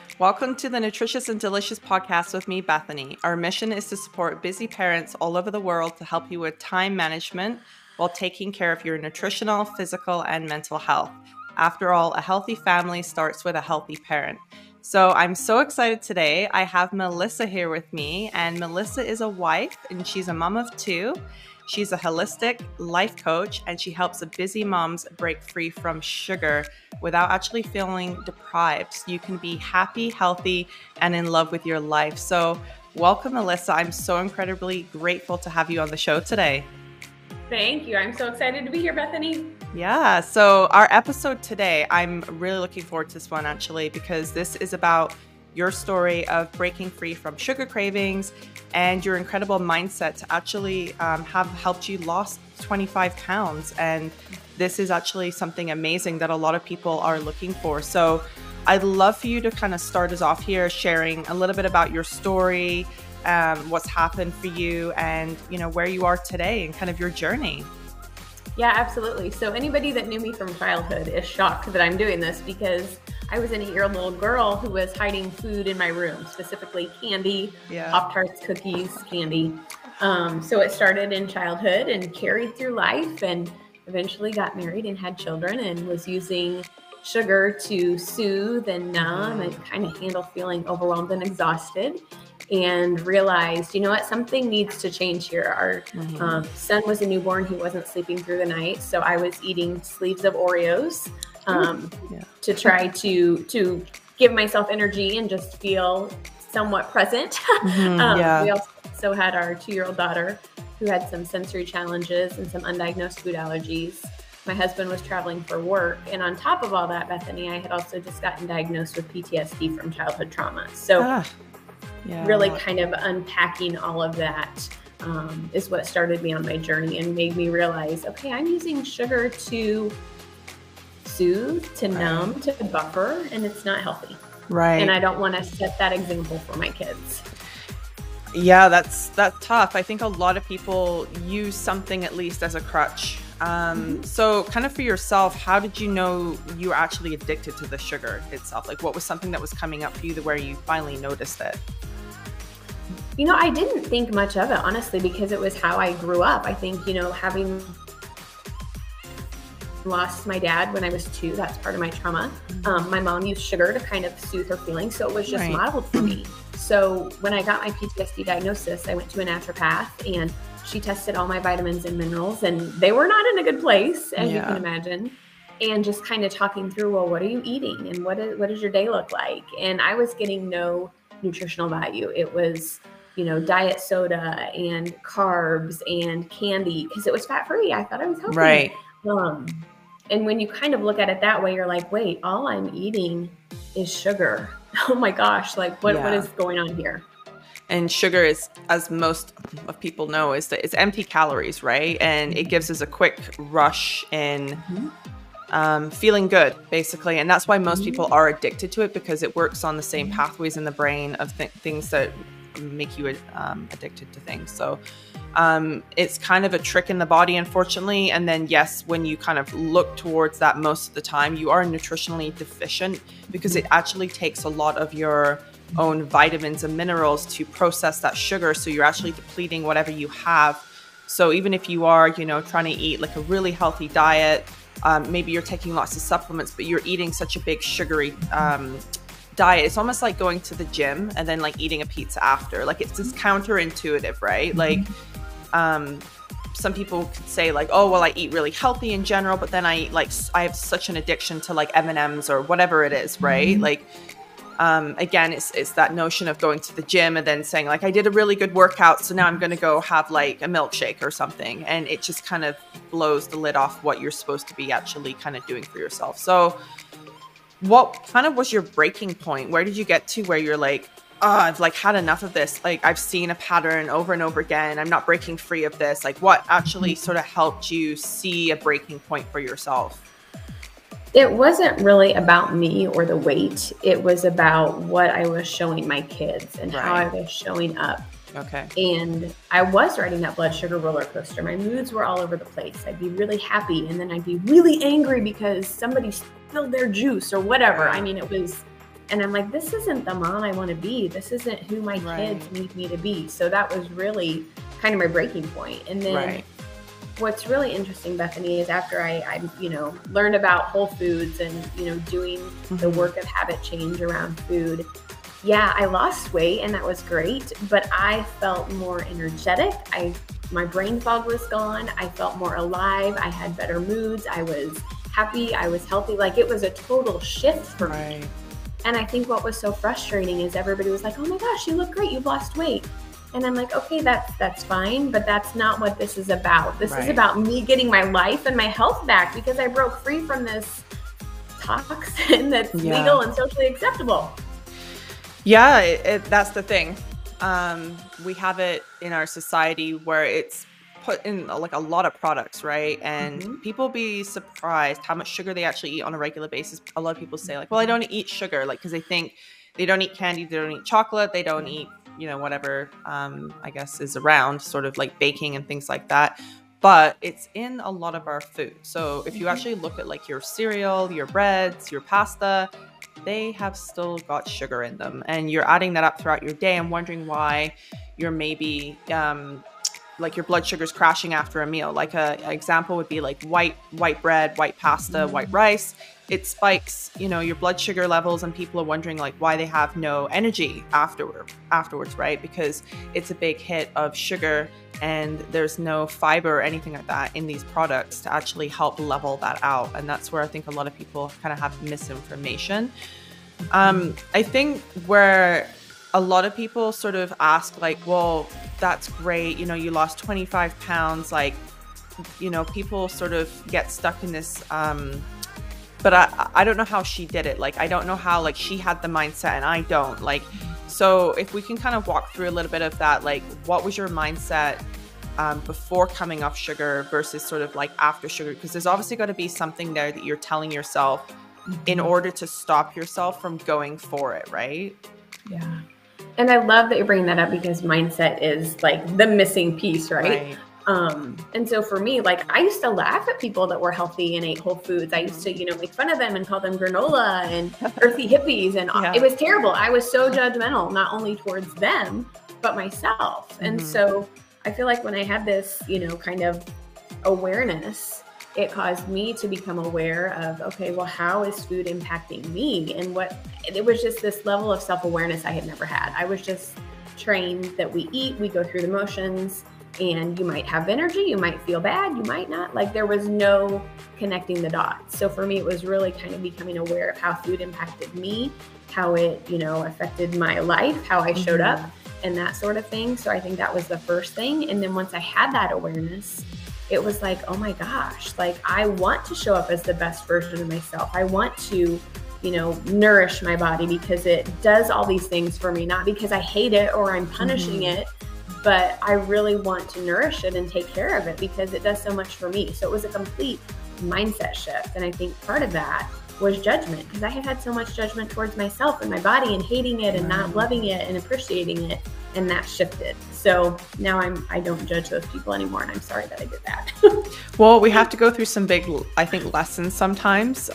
Welcome to the Nutritious and Delicious podcast with me, Bethany. Our mission is to support busy parents all over the world to help you with time management while taking care of your nutritional, physical, and mental health. After all, a healthy family starts with a healthy parent. So I'm so excited today. I have Melissa here with me, and Melissa is a wife and she's a mom of two. She's a holistic life coach, and she helps busy moms break free from sugar without actually feeling deprived. So you can be happy, healthy, and in love with your life. So welcome, Melissa. I'm so incredibly grateful to have you on the show today. Thank you. I'm so excited to be here, Bethany. Yeah. So our episode today, I'm really looking forward to this one actually, because this is about your story of breaking free from sugar cravings and your incredible mindset to actually have helped you lose 25 pounds. And this is actually something amazing that a lot of people are looking for. So I'd love for you to kind of start us off here, sharing a little bit about your story, what's happened for you, and where you are today and kind of your journey. Yeah, absolutely. So anybody that knew me from childhood is shocked that I'm doing this, because I was an 8-year-old little girl who was hiding food in my room, specifically candy, Pop-Tarts, cookies, candy. So it started in childhood and carried through life, and eventually got married and had children, and was using sugar to soothe and numb and kind of handle feeling overwhelmed and exhausted. And realized, you know what, something needs to change here. Our son was a newborn. He wasn't sleeping through the night. So I was eating sleeves of Oreos to try to give myself energy and just feel somewhat present. We also had our 2-year-old daughter who had some sensory challenges and some undiagnosed food allergies. My husband was traveling for work. And on top of all that, Bethany, I had also just gotten diagnosed with PTSD from childhood trauma. So really kind of unpacking all of that is what started me on my journey and made me realize, okay, I'm using sugar to soothe, to numb, to buffer, and it's not healthy. Right. And I don't want to set that example for my kids. Yeah, that's tough. I think a lot of people use something at least as a crutch. So kind of for yourself, how did you know you were actually addicted to the sugar itself? Like, what was something that was coming up for you where you finally noticed it? I didn't think much of it, honestly, because it was how I grew up. I think, having lost my dad when I was 2, that's part of my trauma. My mom used sugar to kind of soothe her feelings, so it was just modeled for me. So when I got my PTSD diagnosis, I went to a naturopath, and she tested all my vitamins and minerals, and they were not in a good place, as you can imagine. And just kind of talking through, well, what are you eating? And what does your day look like? And I was getting no nutritional value. It was diet soda and carbs and candy, because it was fat-free. I thought I was healthy. Right. And when you kind of look at it that way, you're like, wait, all I'm eating is sugar. Oh my gosh. Like what is going on here? And sugar is, as most of people know, is that it's empty calories, right? And it gives us a quick rush in feeling good, basically. And that's why most people are addicted to it, because it works on the same pathways in the brain of things that make you addicted to things. So it's kind of a trick in the body, unfortunately. And then yes, when you kind of look towards that, most of the time you are nutritionally deficient, because it actually takes a lot of your own vitamins and minerals to process that sugar. So you're actually depleting whatever you have. So even if you are, trying to eat like a really healthy diet, maybe you're taking lots of supplements, but you're eating such a big sugary diet. It's almost like going to the gym and then like eating a pizza after. Like, it's just counterintuitive, right? Like some people could say like, oh, well, I eat really healthy in general, but then I have such an addiction to like M&Ms or whatever it is, right? Like again, it's that notion of going to the gym and then saying like, I did a really good workout, so now I'm going to go have like a milkshake or something. And it just kind of blows the lid off what you're supposed to be actually kind of doing for yourself. So what kind of was your breaking point? Where did you get to where you're like, oh, I've like had enough of this. Like, I've seen a pattern over and over again. I'm not breaking free of this. Like, what actually sort of helped you see a breaking point for yourself? It wasn't really about me or the weight. It was about what I was showing my kids and how I was showing up. Okay. And I was riding that blood sugar roller coaster. My moods were all over the place. I'd be really happy, and then I'd be really angry because somebody spilled their juice or whatever. I mean, it was And I'm like, this isn't the mom I want to be. This isn't who my kids need me to be. So that was really kind of my breaking point. And then what's really interesting, Bethany, is after I learned about Whole Foods and, doing the work of habit change around food. Yeah, I lost weight and that was great, but I felt more energetic. My brain fog was gone. I felt more alive. I had better moods. I was happy. I was healthy. Like, it was a total shift for me. And I think what was so frustrating is everybody was like, oh my gosh, you look great. You've lost weight. And I'm like, okay, that's fine, but that's not what this is about. This is about me getting my life and my health back, because I broke free from this toxin that's legal and socially acceptable. Yeah, that's the thing. We have it in our society where it's put in like a lot of products, right? And people be surprised how much sugar they actually eat on a regular basis. A lot of people say like, well, I don't eat sugar, like, because they think they don't eat candy, they don't eat chocolate, they don't eat, whatever, I guess is around, sort of like baking and things like that. But it's in a lot of our food. So if you actually look at like your cereal, your breads, your pasta, they have still got sugar in them. And you're adding that up throughout your day and wondering why you're maybe like your blood sugar's crashing after a meal. Like an example would be like white bread, white pasta, white rice. It spikes, your blood sugar levels, and people are wondering like why they have no energy afterwards, right? Because it's a big hit of sugar and there's no fiber or anything like that in these products to actually help level that out. And that's where I think a lot of people kind of have misinformation. I think where a lot of people sort of ask like, well, that's great. You lost 25 pounds. Like, people sort of get stuck in this, but I don't know how she did it. Like, I don't know how, like, she had the mindset and I don't. Like, so if we can kind of walk through a little bit of that, like, what was your mindset before coming off sugar versus sort of like after sugar? Because there's obviously got to be something there that you're telling yourself in order to stop yourself from going for it, right? Yeah. And I love that you're bringing that up, because mindset is like the missing piece, right? And so for me, like, I used to laugh at people that were healthy and ate Whole Foods. I used to, make fun of them and call them granola and earthy hippies. And it was terrible. I was so judgmental, not only towards them, but myself. And so I feel like when I had this, kind of awareness, it caused me to become aware of, okay, well, how is food impacting me? And it was just this level of self-awareness I had never had. I was just trained that we eat, we go through the motions, and you might have energy, you might feel bad, you might not. Like, there was no connecting the dots. So for me, it was really kind of becoming aware of how food impacted me, how it, affected my life, how I showed up, and that sort of thing. So I think that was the first thing. And then once I had that awareness, it was like, oh my gosh, like, I want to show up as the best version of myself. I want to, nourish my body because it does all these things for me, not because I hate it or I'm punishing it, but I really want to nourish it and take care of it because it does so much for me. So it was a complete mindset shift. And I think part of that was judgment, because I had had so much judgment towards myself and my body and hating it and not loving it and appreciating it. And that shifted. So now I don't judge those people anymore. And I'm sorry that I did that. Well, we have to go through some big, I think, lessons sometimes.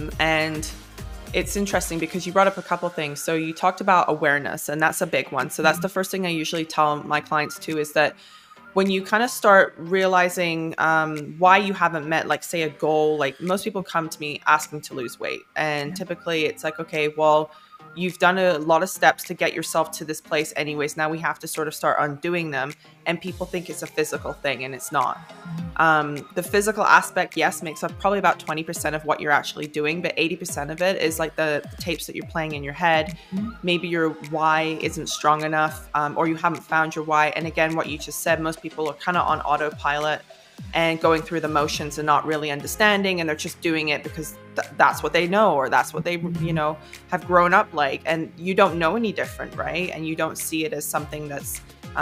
And it's interesting because you brought up a couple things. So you talked about awareness, and that's a big one. So that's the first thing I usually tell my clients too, is that when you kind of start realizing why you haven't met, like, say, a goal, like, most people come to me asking to lose weight. And typically it's like, okay, well, you've done a lot of steps to get yourself to this place anyways. Now we have to sort of start undoing them. And people think it's a physical thing, and it's not. The physical aspect, yes, makes up probably about 20% of what you're actually doing, but 80% of it is like the tapes that you're playing in your head. Maybe your why isn't strong enough, or you haven't found your why. And again, what you just said, most people are kind of on autopilot and going through the motions and not really understanding, and they're just doing it because that's what they know, or that's what they have grown up like, and you don't know any different, right? And you don't see it as something that's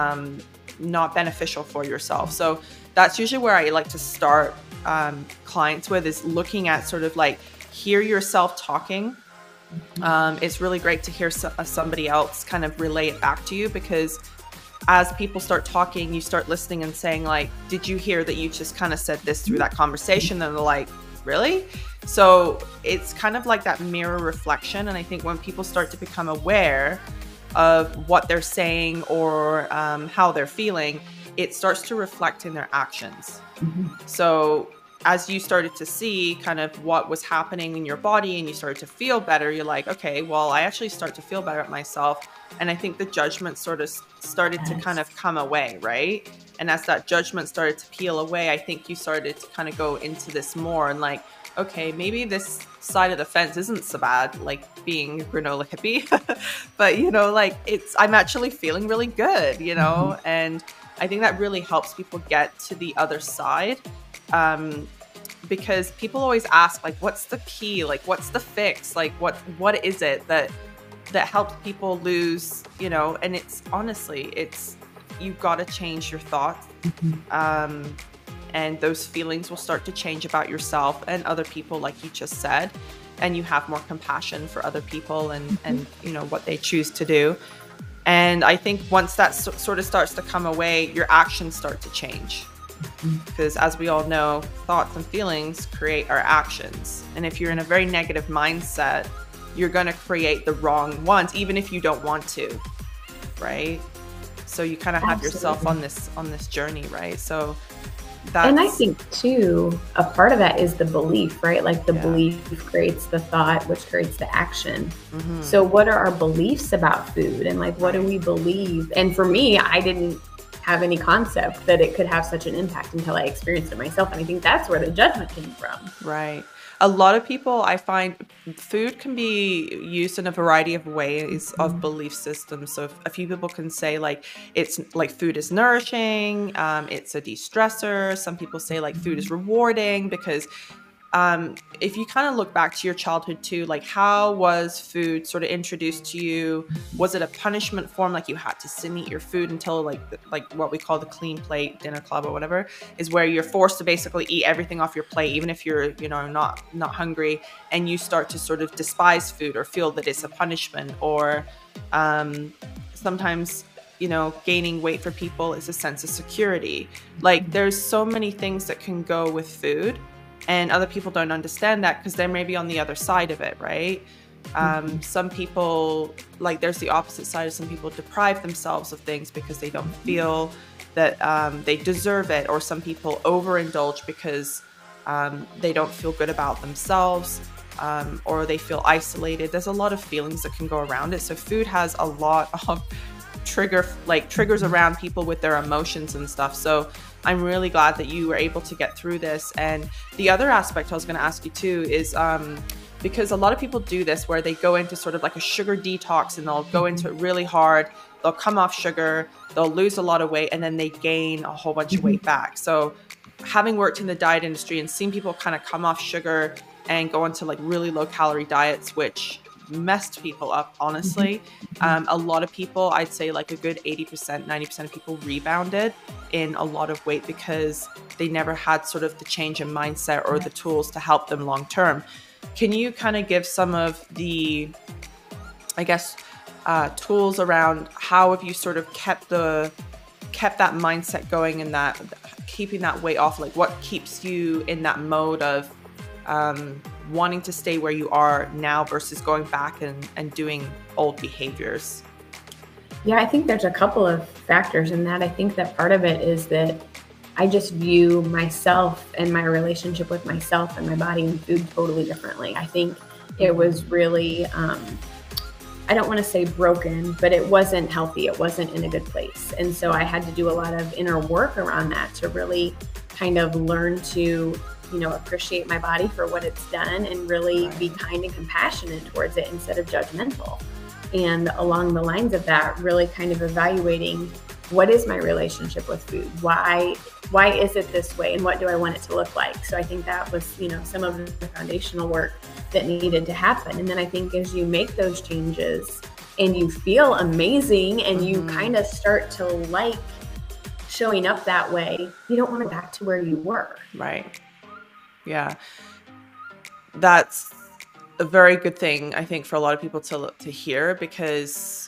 not beneficial for yourself. So that's usually where I like to start clients with, is looking at sort of like, hear yourself talking. It's really great to hear somebody else kind of relay it back to you, because as people start talking, you start listening and saying like, did you hear that you just kind of said this through that conversation? And they're like, really? So it's kind of like that mirror reflection. And I think when people start to become aware of what they're saying or how they're feeling, it starts to reflect in their actions. So as you started to see kind of what was happening in your body and you started to feel better, you're like, okay, well, I actually start to feel better at myself. And I think the judgment sort of started to kind of come away, right? And as that judgment started to peel away, I think you started to kind of go into this more and like, okay, maybe this side of the fence isn't so bad, like being a granola hippie, but like I'm actually feeling really good, and I think that really helps people get to the other side. Because people always ask, like, what's the key? Like, what's the fix? Like, what is it that helps people lose, and it's honestly, you've got to change your thoughts. And those feelings will start to change about yourself and other people, like you just said, and you have more compassion for other people and what they choose to do. And I think once that sort of starts to come away, your actions start to change. Because as we all know, thoughts and feelings create our actions. And if you're in a very negative mindset, you're going to create the wrong ones, even if you don't want to, right? So you kind of have yourself on this journey, right? So and I think too, a part of that is the belief, right? Like the belief creates the thought, which creates the action. So what are our beliefs about food? And like, what do we believe? And for me, I didn't have any concept that it could have such an impact until I experienced it myself. And I think that's where the judgment came from. Right. A lot of people, I find food can be used in a variety of ways of belief systems. So a few people can say like, it's like food is nourishing, it's a de-stressor. Some people say like food is rewarding because if you kind of look back to your childhood too, like how was food sort of introduced to you? Was it a punishment form, like you had to sit and eat your food until like what we call the clean plate dinner club or whatever, is where you're forced to basically eat everything off your plate, even if you're not hungry, and you start to sort of despise food or feel that it's a punishment, or sometimes gaining weight for people is a sense of security. Like there's so many things that can go with food. And other people don't understand that because they're maybe on the other side of it, right? Some people, like there's the opposite side of some people deprive themselves of things because they don't feel that they deserve it. Or some people overindulge because they don't feel good about themselves, or they feel isolated. There's a lot of feelings that can go around it. So food has a lot of triggers around people with their emotions and stuff. So I'm really glad that you were able to get through this. And the other aspect I was going to ask you too is because a lot of people do this where they go into sort of like a sugar detox and they'll go into it really hard. They'll come off sugar, they'll lose a lot of weight, and then they gain a whole bunch of weight back. So having worked in the diet industry and seen people kind of come off sugar and go into like really low calorie diets, which messed people up, honestly. A lot of people, I'd say like a good 80%, 90% of people rebounded in a lot of weight because they never had sort of the change in mindset or the tools to help them long term. Can you kind of give some of the, I guess, tools around how have you sort of kept that mindset going and that keeping that weight off? Like what keeps you in that mode of wanting to stay where you are now versus going back and doing old behaviors? Yeah, I think there's a couple of factors in that. I think that part of it is that I just view myself and my relationship with myself and my body and food totally differently. I think it was really, I don't want to say broken, but it wasn't healthy. It wasn't in a good place. And so I had to do a lot of inner work around that to really kind of learn to appreciate my body for what it's done and really be kind and compassionate towards it instead of judgmental. And along the lines of that, really kind of evaluating what is my relationship with food? Why is it this way? And what do I want it to look like? So I think that was, some of the foundational work that needed to happen. And then I think as you make those changes and you feel amazing and you kind of start to like showing up that way, you don't want to go back to where you were. Right. Yeah. That's a very good thing, I think, for a lot of people to hear, because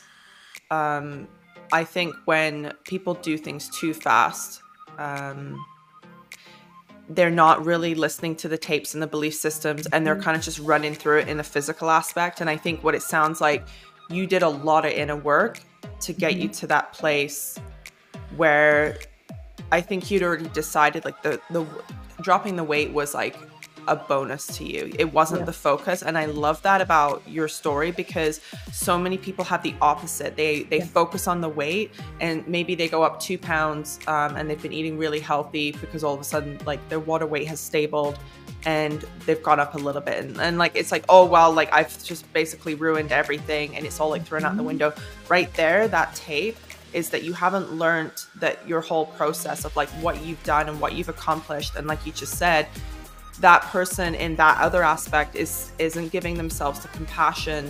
I think when people do things too fast, they're not really listening to the tapes and the belief systems, and they're kind of just running through it in the physical aspect. And I think what it sounds like, you did a lot of inner work to get you to that place where I think you'd already decided like the dropping the weight was like a bonus to you. It wasn't the focus. And I love that about your story, because so many people have the opposite. They focus on the weight, and maybe they go up 2 pounds and they've been eating really healthy, because all of a sudden like their water weight has stabled and they've gone up a little bit. And like, it's like, oh, well, like I've just basically ruined everything and it's all like thrown out the window. Right there, that tape is that you haven't learned that your whole process of like what you've done and what you've accomplished. And like you just said, that person in that other aspect isn't giving themselves the compassion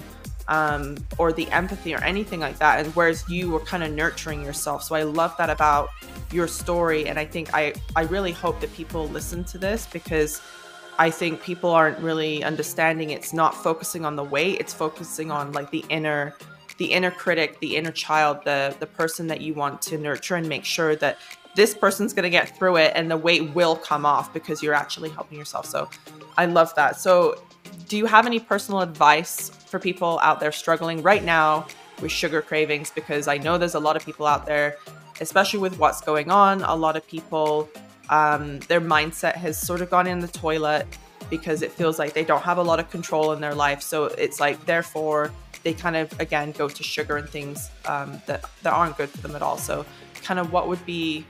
or the empathy or anything like that. And whereas you were kind of nurturing yourself. So I love that about your story. And I think I really hope that people listen to this, because I think people aren't really understanding. It's not focusing on the weight. It's focusing on like the inner critic, the inner child, the person that you want to nurture and make sure that this person's going to get through it and the weight will come off because you're actually helping yourself. So I love that. So do you have any personal advice for people out there struggling right now with sugar cravings? Because I know there's a lot of people out there, especially with what's going on. A lot of people, their mindset has sort of gone in the toilet because it feels like they don't have a lot of control in their life. So it's like, therefore, they kind of, again, go to sugar and things that aren't good for them at all. So kind of what would be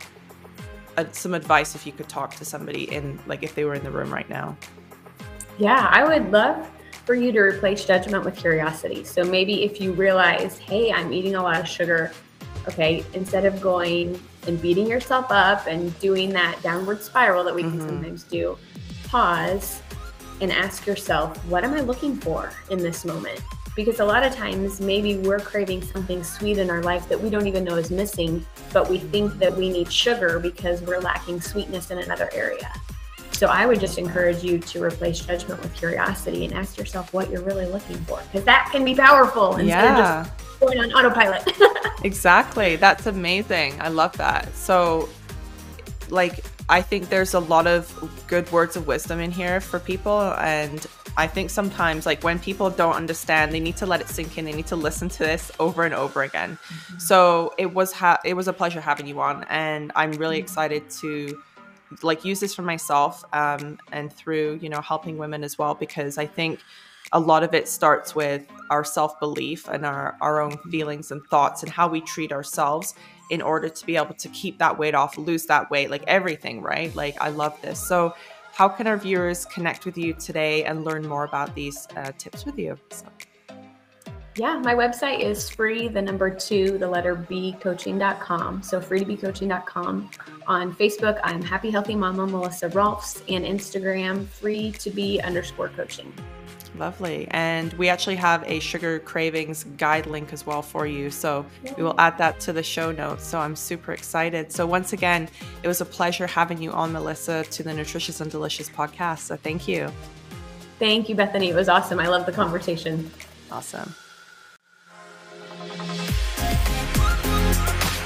some advice if you could talk to somebody in, like, if they were in the room right now? Yeah, I would love for you to replace judgment with curiosity. So maybe if you realize, hey, I'm eating a lot of sugar, okay, instead of going and beating yourself up and doing that downward spiral that we can sometimes do, pause and ask yourself, what am I looking for in this moment? Because a lot of times maybe we're craving something sweet in our life that we don't even know is missing, but we think that we need sugar because we're lacking sweetness in another area. So I would just encourage you to replace judgment with curiosity and ask yourself what you're really looking for, because that can be powerful instead of just going on autopilot. Exactly. That's amazing. I love that. So like, I think there's a lot of good words of wisdom in here for people. And I think sometimes, like, when people don't understand, they need to let it sink in. They need to listen to this over and over again. So it was a pleasure having you on, and I'm really excited to like use this for myself and through, you know, helping women as well, because I think a lot of it starts with our self-belief and our own feelings and thoughts and how we treat ourselves in order to be able to keep that weight off, lose that weight, like everything, right? Like, I love this. So how can our viewers connect with you today and learn more about these tips with you? So. Yeah, my website is free2becoaching.com. So free2becoaching.com. On Facebook, I'm Happy Healthy Mama Melissa Rolfs, and Instagram, free2be_coaching. Lovely. And we actually have a sugar cravings guide link as well for you. So we will add that to the show notes. So I'm super excited. So once again, it was a pleasure having you on, Melissa, to the Nutritious and Delicious podcast. So thank you. Thank you, Bethany. It was awesome. I love the conversation. Awesome.